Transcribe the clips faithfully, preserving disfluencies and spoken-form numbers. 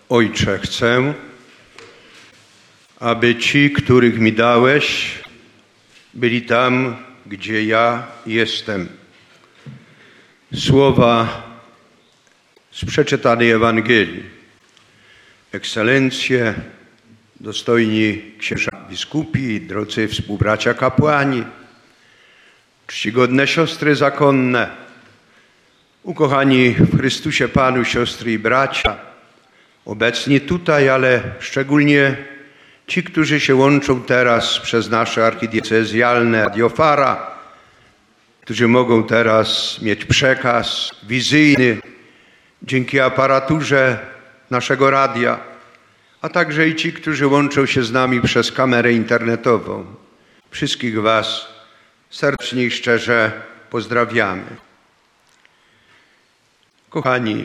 Ojcze, chcę, aby ci, których mi dałeś, byli tam, gdzie ja jestem. Słowa z przeczytanej Ewangelii. Ekscelencje, dostojni księża biskupi, drodzy współbracia kapłani, czcigodne siostry zakonne, ukochani w Chrystusie Panu siostry i bracia, obecni tutaj, ale szczególnie ci, którzy się łączą teraz przez nasze archidiecezjalne radiofara, którzy mogą teraz mieć przekaz wizyjny dzięki aparaturze naszego radia, a także i ci, którzy łączą się z nami przez kamerę internetową. Wszystkich was serdecznie i szczerze pozdrawiamy. Kochani,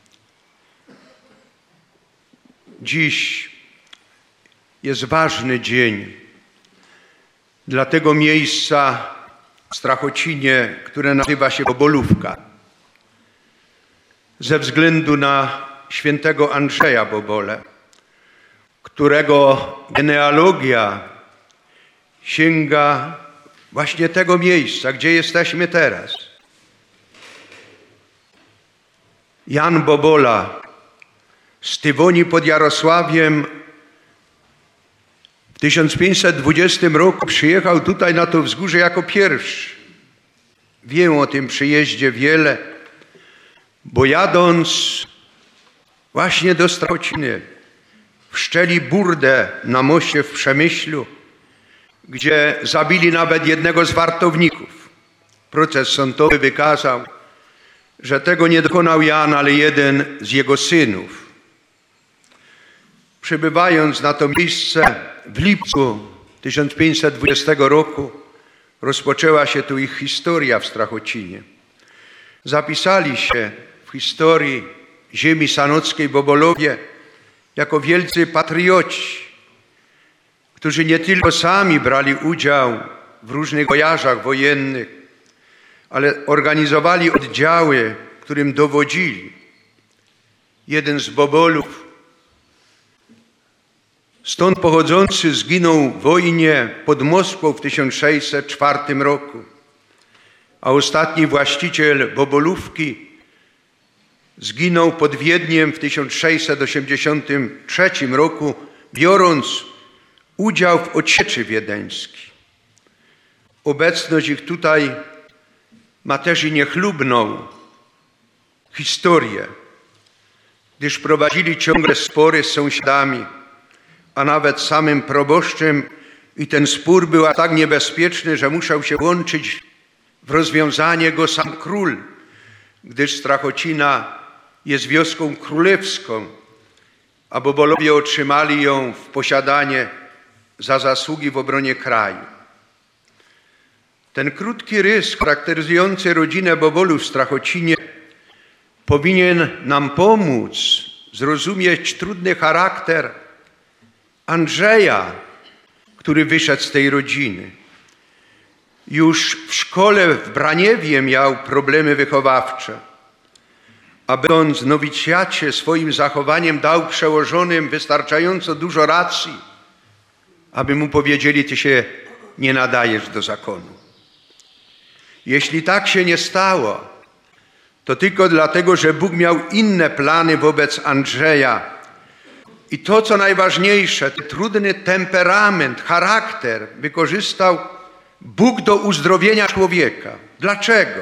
dziś jest ważny dzień dla tego miejsca w Strachocinie, które nazywa się Bobolówka. Ze względu na świętego Andrzeja Bobole, którego genealogia sięga właśnie tego miejsca, gdzie jesteśmy teraz. Jan Bobola z Tywoni pod Jarosławiem w tysiąc pięćset dwudziestym roku przyjechał tutaj na to wzgórze jako pierwszy. Wiem o tym przyjeździe wiele, bo jadąc właśnie do Strachociny wszczeli burdę na moście w Przemyślu, gdzie zabili nawet jednego z wartowników. Proces sądowy wykazał, że tego nie dokonał Jan, ale jeden z jego synów. Przybywając na to miejsce w lipcu tysiąc pięćset dwudziestego roku rozpoczęła się tu ich historia w Strachocinie. Zapisali się w historii ziemi sanockiej Bobolowie jako wielcy patrioci, którzy nie tylko sami brali udział w różnych wojażach wojennych, ale organizowali oddziały, którym dowodzili. Jeden z Bobolów, stąd pochodzący, zginął w wojnie pod Moskwą w tysiąc sześćset czwartym roku, a ostatni właściciel Bobolówki zginął pod Wiedniem w tysiąc sześćset osiemdziesiątym trzecim roku, biorąc udział w odsieczy wiedeńskiej. Obecność ich tutaj ma też i niechlubną historię, gdyż prowadzili ciągle spory z sąsiadami, a nawet samym proboszczem, i ten spór był tak niebezpieczny, że musiał się łączyć w rozwiązanie go sam król, gdyż Strachocina jest wioską królewską, a Bobolowie otrzymali ją w posiadanie za zasługi w obronie kraju. Ten krótki rys charakteryzujący rodzinę Bobolów w Strachocinie powinien nam pomóc zrozumieć trudny charakter Andrzeja, który wyszedł z tej rodziny. Już w szkole w Braniewie miał problemy wychowawcze, a będąc w nowicjacie swoim zachowaniem dał przełożonym wystarczająco dużo racji, aby mu powiedzieli: ty się nie nadajesz do zakonu. Jeśli tak się nie stało, to tylko dlatego, że Bóg miał inne plany wobec Andrzeja. I to, co najważniejsze, ten trudny temperament, charakter wykorzystał Bóg do uzdrowienia człowieka. Dlaczego?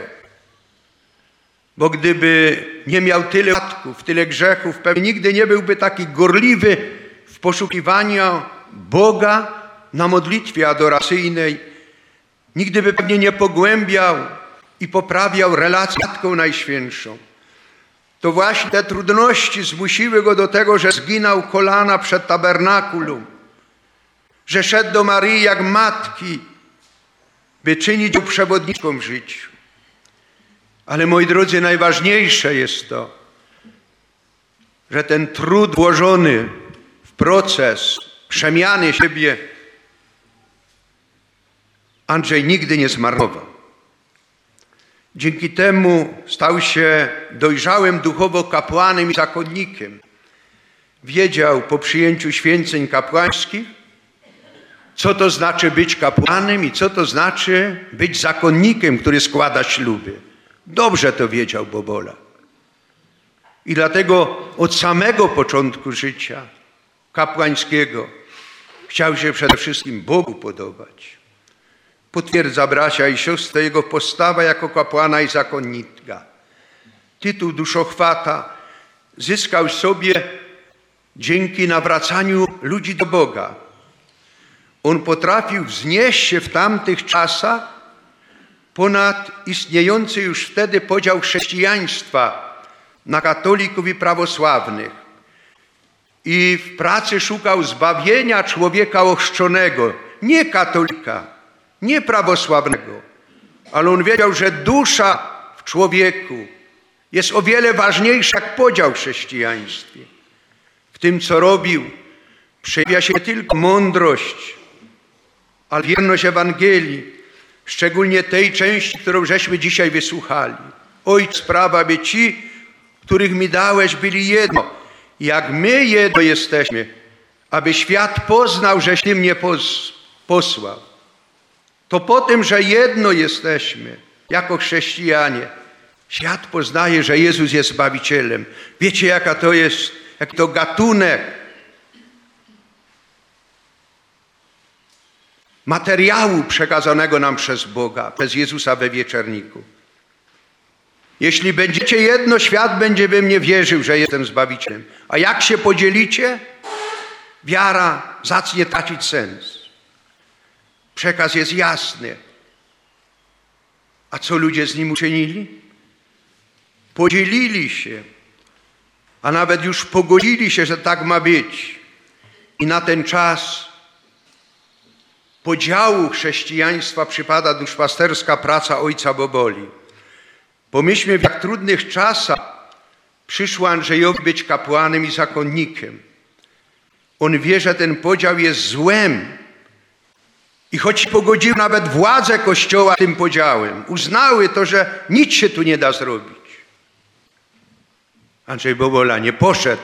Bo gdyby nie miał tyle upadków, tyle grzechów, pewnie nigdy nie byłby taki gorliwy w poszukiwaniu Boga na modlitwie adoracyjnej. Nigdy by pewnie nie pogłębiał i poprawiał relację z Matką Najświętszą. To właśnie te trudności zmusiły go do tego, że zginął kolana przed tabernakulum, że szedł do Maryi jak matki, by czynić ją przewodniczką w życiu. Ale moi drodzy, najważniejsze jest to, że ten trud włożony w proces przemiany siebie Andrzej nigdy nie zmarnował. Dzięki temu stał się dojrzałym duchowo kapłanem i zakonnikiem, wiedział po przyjęciu święceń kapłańskich, co to znaczy być kapłanem i co to znaczy być zakonnikiem, który składa śluby. Dobrze to wiedział Bobola. I dlatego od samego początku życia kapłańskiego chciał się przede wszystkim Bogu podobać. Potwierdza, bracia i siostry, jego postawa jako kapłana i zakonnika. Tytuł duszochwata zyskał sobie dzięki nawracaniu ludzi do Boga. On potrafił wznieść się w tamtych czasach ponad istniejący już wtedy podział chrześcijaństwa na katolików i prawosławnych. I w pracy szukał zbawienia człowieka ochrzczonego, nie katolika, nie prawosławnego, ale on wiedział, że dusza w człowieku jest o wiele ważniejsza jak podział w chrześcijaństwie. W tym, co robił, przejawia się nie tylko mądrość, ale wierność Ewangelii, szczególnie tej części, którą żeśmy dzisiaj wysłuchali. Ojcze, sprawa, by ci, których mi dałeś, byli jedno, jak my jedno jesteśmy, aby świat poznał, żeś Ty mnie posłał. To po tym, że jedno jesteśmy, jako chrześcijanie, świat poznaje, że Jezus jest Zbawicielem. Wiecie, jaka to jest, jaki to gatunek materiału przekazanego nam przez Boga, przez Jezusa we wieczerniku. Jeśli będziecie jedno, świat będzie we mnie wierzył, że jestem Zbawicielem. A jak się podzielicie, wiara zacznie tracić sens. Przekaz jest jasny. A co ludzie z nim uczynili? Podzielili się, a nawet już pogodzili się, że tak ma być. I na ten czas podziału chrześcijaństwa przypada duszpasterska praca ojca Boboli. Pomyślmy, w jak trudnych czasach przyszło Andrzejowi być kapłanem i zakonnikiem. On wie, że ten podział jest złem. I choć pogodziły nawet władze Kościoła tym podziałem, uznały to, że nic się tu nie da zrobić. Andrzej Bobola nie poszedł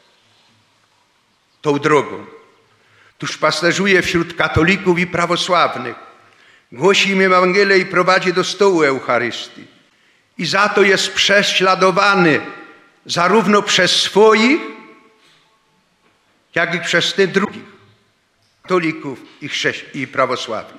tą drogą. Duszpasterzuje wśród katolików i prawosławnych. Głosi im Ewangelię i prowadzi do stołu Eucharystii. I za to jest prześladowany zarówno przez swoich, jak i przez tych drugich, katolików i, chrześci- i prawosławnych.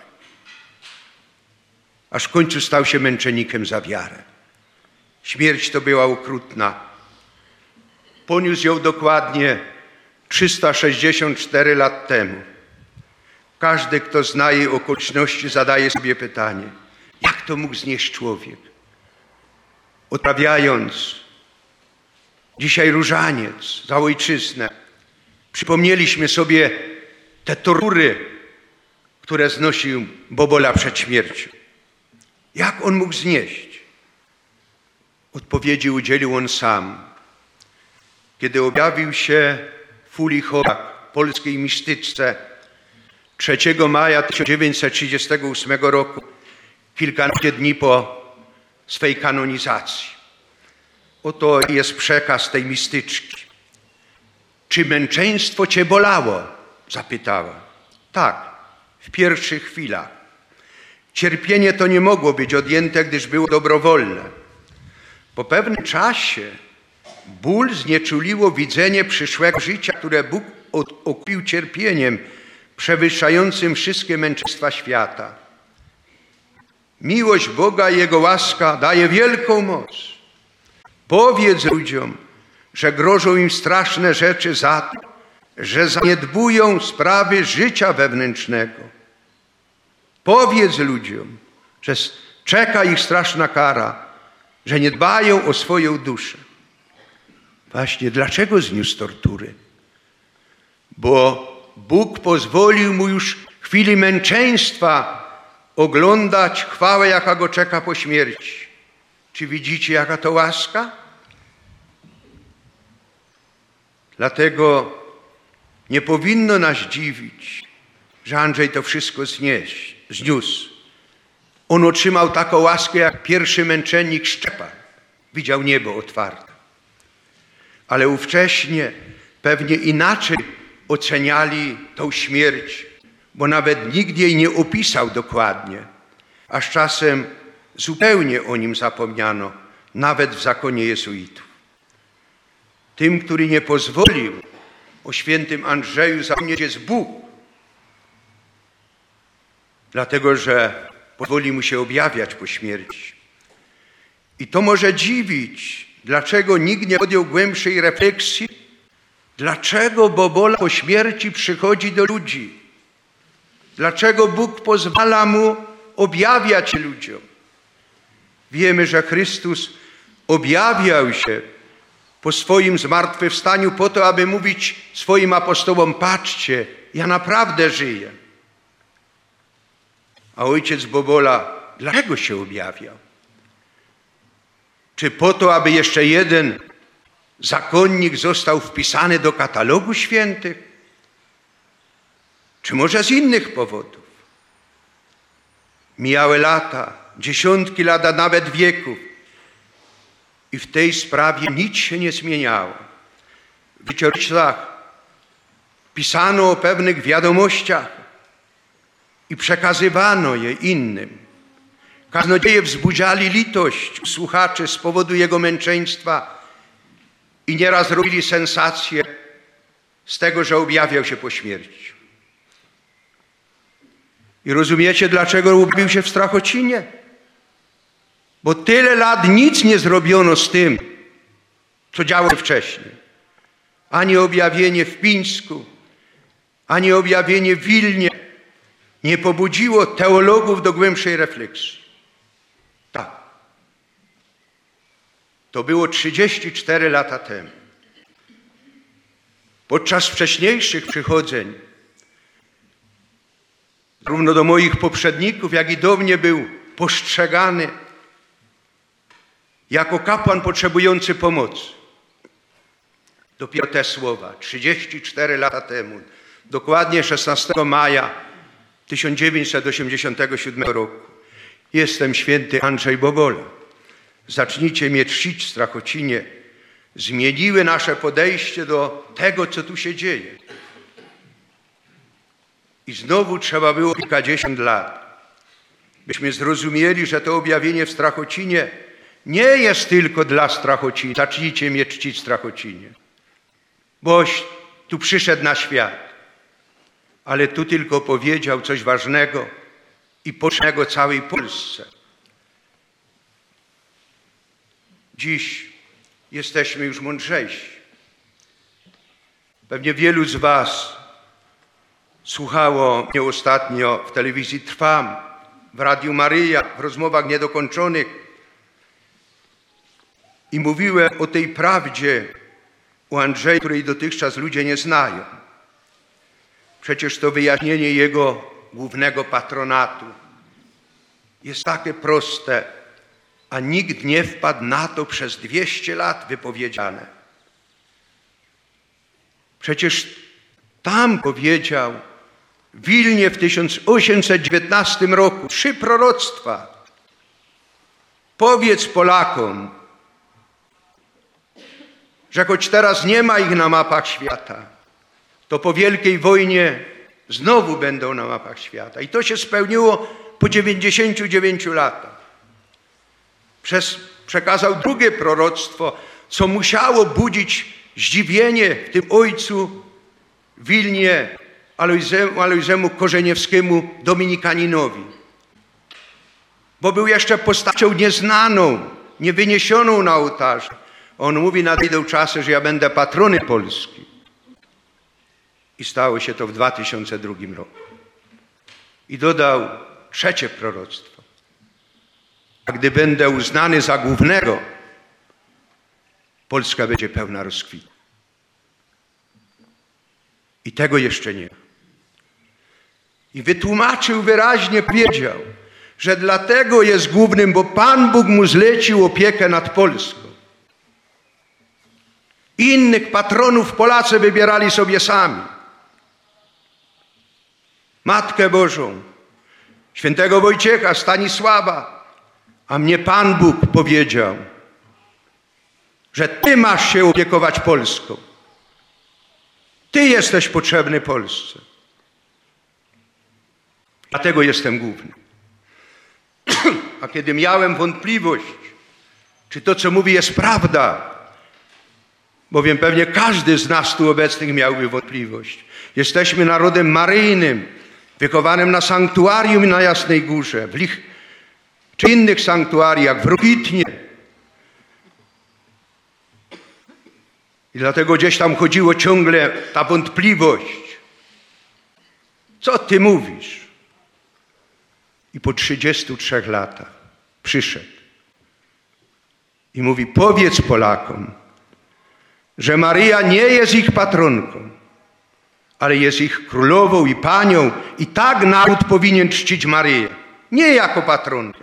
Aż w końcu stał się męczennikiem za wiarę. Śmierć to była okrutna. Poniósł ją dokładnie trzysta sześćdziesiąt cztery lat temu. Każdy, kto zna jej okoliczności, zadaje sobie pytanie, jak to mógł znieść człowiek? Odprawiając dzisiaj różaniec za ojczyznę, przypomnieliśmy sobie te tortury, które znosił Bobola przed śmiercią. Jak on mógł znieść? Odpowiedzi udzielił on sam. Kiedy objawił się w Uli Chorak, polskiej mistyczce, trzeciego maja tysiąc dziewięćset trzydziestego ósmego roku, kilkanaście dni po swej kanonizacji. Oto jest przekaz tej mistyczki. Czy męczeństwo cię bolało? Zapytała. Tak, w pierwszych chwilach. Cierpienie to nie mogło być odjęte, gdyż było dobrowolne. Po pewnym czasie ból znieczuliło widzenie przyszłego życia, które Bóg okupił cierpieniem przewyższającym wszystkie męczeństwa świata. Miłość Boga i Jego łaska daje wielką moc. Powiedz ludziom, że grożą im straszne rzeczy za to, że zaniedbują sprawy życia wewnętrznego. Powiedz ludziom, że czeka ich straszna kara, że nie dbają o swoją duszę. Właśnie dlaczego zniósł tortury? Bo Bóg pozwolił mu już w chwili męczeństwa oglądać chwałę, jaka go czeka po śmierci. Czy widzicie, jaka to łaska? Dlatego nie powinno nas dziwić, że Andrzej to wszystko znieść, zniósł. On otrzymał taką łaskę, jak pierwszy męczennik Szczepan. Widział niebo otwarte. Ale ówcześnie pewnie inaczej oceniali tą śmierć, bo nawet nikt jej nie opisał dokładnie, a z czasem zupełnie o nim zapomniano, nawet w zakonie jezuitów. Tym, który nie pozwolił o świętym Andrzeju zapomnieć, jest Bóg, dlatego że pozwoli mu się objawiać po śmierci. I to może dziwić, dlaczego nikt nie podjął głębszej refleksji, dlaczego Bobola po śmierci przychodzi do ludzi, dlaczego Bóg pozwala mu objawiać się ludziom. Wiemy, że Chrystus objawiał się po swoim zmartwychwstaniu po to, aby mówić swoim apostołom: patrzcie, ja naprawdę żyję. A ojciec Bobola dlaczego się objawiał? Czy po to, aby jeszcze jeden zakonnik został wpisany do katalogu świętych? Czy może z innych powodów? Mijały lata, dziesiątki lat, a nawet wieków. I w tej sprawie nic się nie zmieniało. W życioryślach pisano o pewnych wiadomościach i przekazywano je innym. Kaznodzieje wzbudzali litość u słuchaczy z powodu jego męczeństwa i nieraz robili sensację z tego, że objawiał się po śmierci. I rozumiecie, dlaczego ubił się w Strachocinie? Bo tyle lat nic nie zrobiono z tym, co działo się wcześniej. Ani objawienie w Pińsku, ani objawienie w Wilnie nie pobudziło teologów do głębszej refleksji. Tak. To było trzydzieści cztery lata temu. Podczas wcześniejszych przychodzeń zarówno do moich poprzedników, jak i do mnie był postrzegany jako kapłan potrzebujący pomocy. Dopiero te słowa, trzydzieści cztery lata temu, dokładnie szesnastego maja tysiąc dziewięćset osiemdziesiątego siódmego roku. Jestem święty Andrzej Bobola. Zacznijcie mnie czcić w Strachocinie. Zmieniły nasze podejście do tego, co tu się dzieje. I znowu trzeba było kilkadziesiąt lat, byśmy zrozumieli, że to objawienie w Strachocinie nie jest tylko dla Strachociny. Zacznijcie mnie czcić w Strachocinie. Boś tu przyszedł na świat, ale tu tylko powiedział coś ważnego i potrzebnego całej Polsce. Dziś jesteśmy już mądrzejsi. Pewnie wielu z was słuchało mnie ostatnio w telewizji Trwam, w Radiu Maryja, w rozmowach niedokończonych i mówiłem o tej prawdzie u Andrzeja, której dotychczas ludzie nie znają. Przecież to wyjaśnienie jego głównego patronatu jest takie proste, a nikt nie wpadł na to przez dwieście lat wypowiedziane. Przecież tam powiedział w Wilnie w tysiąc osiemset dziewiętnastym roku trzy proroctwa. Powiedz Polakom, że choć teraz nie ma ich na mapach świata, to po wielkiej wojnie znowu będą na mapach świata. I to się spełniło po dziewięćdziesięciu dziewięciu latach. Przez, przekazał drugie proroctwo, co musiało budzić zdziwienie w tym ojcu w Wilnie, Alojzemu, Alojzemu Korzeniewskiemu, dominikaninowi. Bo był jeszcze postacią nieznaną, niewyniesioną na ołtarz. On mówi: nadejdą czasy, że ja będę patronem Polski. I stało się to w dwa tysiące drugim roku. I dodał trzecie proroctwo. A gdy będę uznany za głównego, Polska będzie pełna rozkwitu. I tego jeszcze nie ma. I wytłumaczył wyraźnie, powiedział, że dlatego jest głównym, bo Pan Bóg mu zlecił opiekę nad Polską. Innych patronów Polacy wybierali sobie sami. Matkę Bożą, świętego Wojciecha, Stanisława, a mnie Pan Bóg powiedział, że Ty masz się opiekować Polską. Ty jesteś potrzebny Polsce. Dlatego jestem główny. A kiedy miałem wątpliwość, czy to, co mówi, jest prawda, bowiem pewnie każdy z nas tu obecnych miałby wątpliwość. Jesteśmy narodem maryjnym, wychowanym na sanktuarium na Jasnej Górze, w Lich, czy innych sanktuariach, w Rokitnie. I dlatego gdzieś tam chodziło ciągle ta wątpliwość. Co ty mówisz? I po trzydziestu trzech latach przyszedł i mówi: powiedz Polakom, że Maryja nie jest ich patronką, ale jest ich królową i panią, i tak naród powinien czcić Maryję, nie jako patronkę.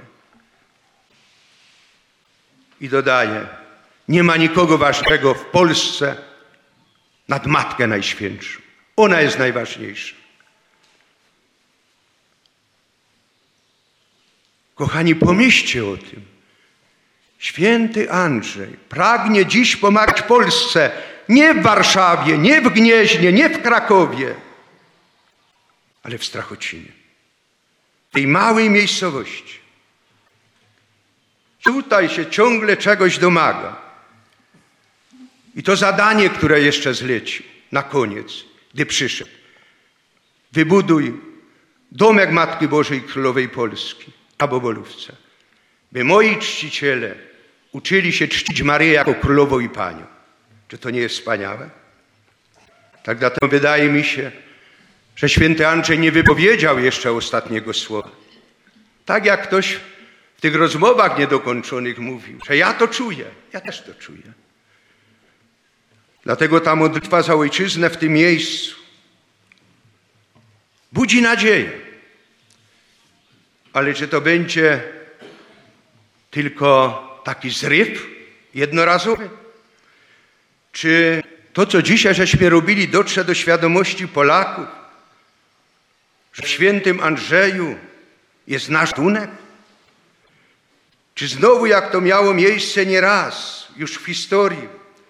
I dodaje: nie ma nikogo ważnego w Polsce nad Matkę Najświętszą. Ona jest najważniejsza. Kochani, pomyślcie o tym. Święty Andrzej pragnie dziś pomagać Polsce, nie w Warszawie, nie w Gnieźnie, nie w Krakowie, ale w Strachocinie. W tej małej miejscowości. Tutaj się ciągle czegoś domaga. I to zadanie, które jeszcze zlecił na koniec, gdy przyszedł. Wybuduj domek Matki Bożej Królowej Polski na Bobolówce, by moi czciciele uczyli się czcić Maryję jako Królową i Panią. Czy to nie jest wspaniałe? Tak dlatego wydaje mi się, że święty Andrzej nie wypowiedział jeszcze ostatniego słowa. Tak jak ktoś w tych rozmowach niedokończonych mówił, że ja to czuję, ja też to czuję. Dlatego ta modlitwa za ojczyznę w tym miejscu budzi nadzieję. Ale czy to będzie tylko taki zryw jednorazowy? Czy to, co dzisiaj żeśmy robili, dotrze do świadomości Polaków, że w świętym Andrzeju jest nasz ratunek? Czy znowu, jak to miało miejsce nieraz już w historii,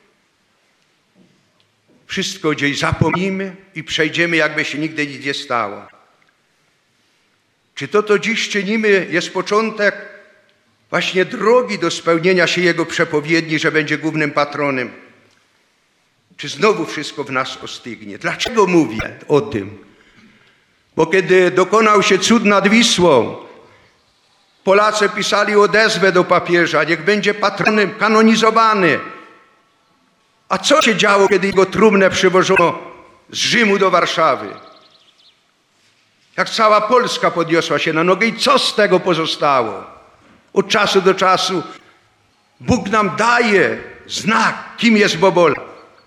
wszystko gdzieś zapomnimy i przejdziemy, jakby się nigdy nic nie stało? Czy to, co dziś czynimy, jest początek właśnie drogi do spełnienia się Jego przepowiedni, że będzie głównym patronem? Czy znowu wszystko w nas ostygnie? Dlaczego mówię o tym? Bo kiedy dokonał się cud nad Wisłą, Polacy pisali odezwę do papieża: niech będzie patronem, kanonizowany. A co się działo, kiedy jego trumnę przywożono z Rzymu do Warszawy? Jak cała Polska podniosła się na nogę i co z tego pozostało? Od czasu do czasu Bóg nam daje znak, kim jest Bobola.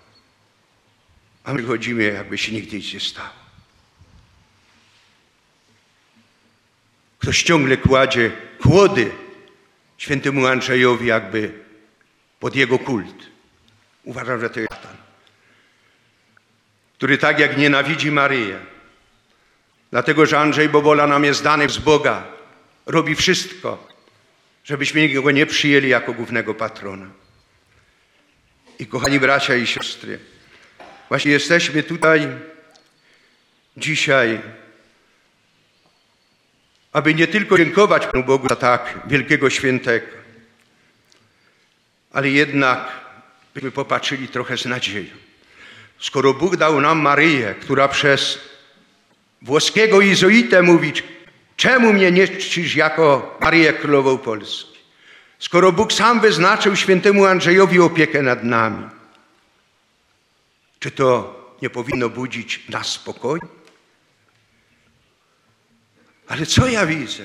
A my chodzimy, jakby się nigdy nic nie stało. Ktoś ciągle kładzie kłody świętemu Andrzejowi jakby pod jego kult. Uważam, że to jest szatan, który tak jak nienawidzi Maryję, dlatego że Andrzej Bobola nam jest dany z Boga, robi wszystko, żebyśmy go nie przyjęli jako głównego patrona. I kochani bracia i siostry, właśnie jesteśmy tutaj dzisiaj, aby nie tylko dziękować Panu Bogu za tak wielkiego świętego, ale jednak byśmy popatrzyli trochę z nadzieją. Skoro Bóg dał nam Maryję, która przez włoskiego jezuitę mówi: czemu mnie nie czcisz jako Maryję Królową Polski? Skoro Bóg sam wyznaczył świętemu Andrzejowi opiekę nad nami, czy to nie powinno budzić nas spokój? Ale co ja widzę?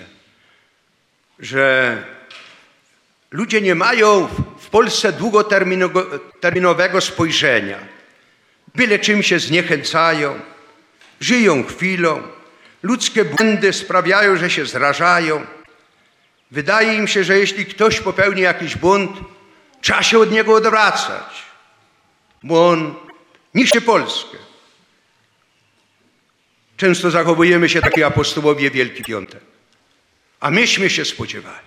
Że ludzie nie mają w Polsce długoterminowego spojrzenia. Byle czym się zniechęcają, żyją chwilą, ludzkie błędy sprawiają, że się zrażają. Wydaje im się, że jeśli ktoś popełni jakiś błąd, trzeba się od niego odwracać, bo on niszczy Polskę. Często zachowujemy się tak jak apostołowie Wielki Piątek, a myśmy się spodziewali.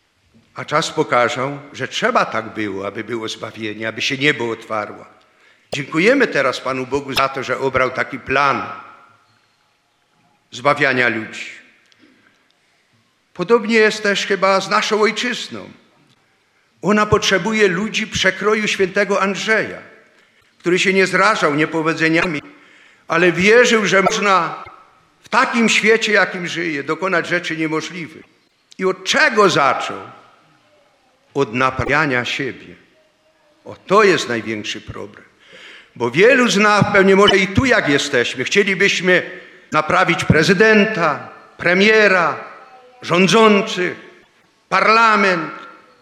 A czas pokazał, że trzeba tak było, aby było zbawienie, aby się niebo otwarło. Dziękujemy teraz Panu Bogu za to, że obrał taki plan zbawiania ludzi. Podobnie jest też chyba z naszą ojczyzną. Ona potrzebuje ludzi przekroju świętego Andrzeja, który się nie zrażał niepowodzeniami, ale wierzył, że można w takim świecie, jakim żyje, dokonać rzeczy niemożliwych. I od czego zaczął? Od naprawiania siebie. O, to jest największy problem. Bo wielu z nas, pewnie może i tu jak jesteśmy, chcielibyśmy naprawić prezydenta, premiera, rządzących, parlament.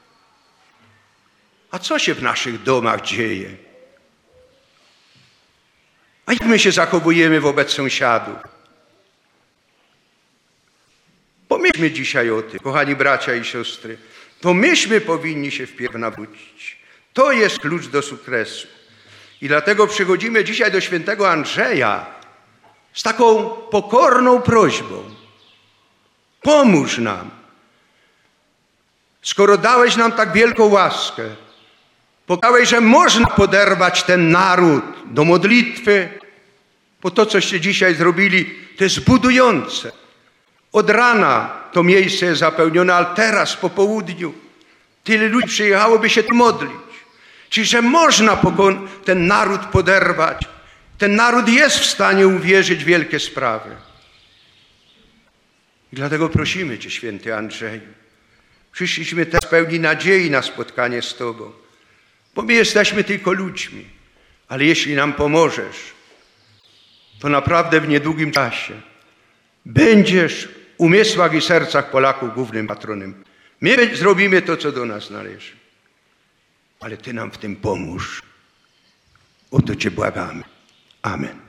A co się w naszych domach dzieje? A jak my się zachowujemy wobec sąsiadów? Pomyślmy dzisiaj o tym, kochani bracia i siostry. To myśmy powinni się wpierw nawrócić. To jest klucz do sukcesu. I dlatego przychodzimy dzisiaj do świętego Andrzeja z taką pokorną prośbą. Pomóż nam. Skoro dałeś nam tak wielką łaskę, pokazałeś, że można poderwać ten naród do modlitwy, bo to, coście dzisiaj zrobili, to jest budujące. Od rana to miejsce jest zapełnione, ale teraz po południu tyle ludzi przyjechałoby się tu modlić. Czyli, że można ten naród poderwać. Ten naród jest w stanie uwierzyć w wielkie sprawy. I dlatego prosimy Cię, święty Andrzeju. Przyszliśmy teraz pełni nadziei na spotkanie z Tobą. Bo my jesteśmy tylko ludźmi. Ale jeśli nam pomożesz, to naprawdę w niedługim czasie będziesz w umysłach i sercach Polaków głównym patronem. My zrobimy to, co do nas należy. Ale Ty nam w tym pomóż. O to Cię błagamy. Amen.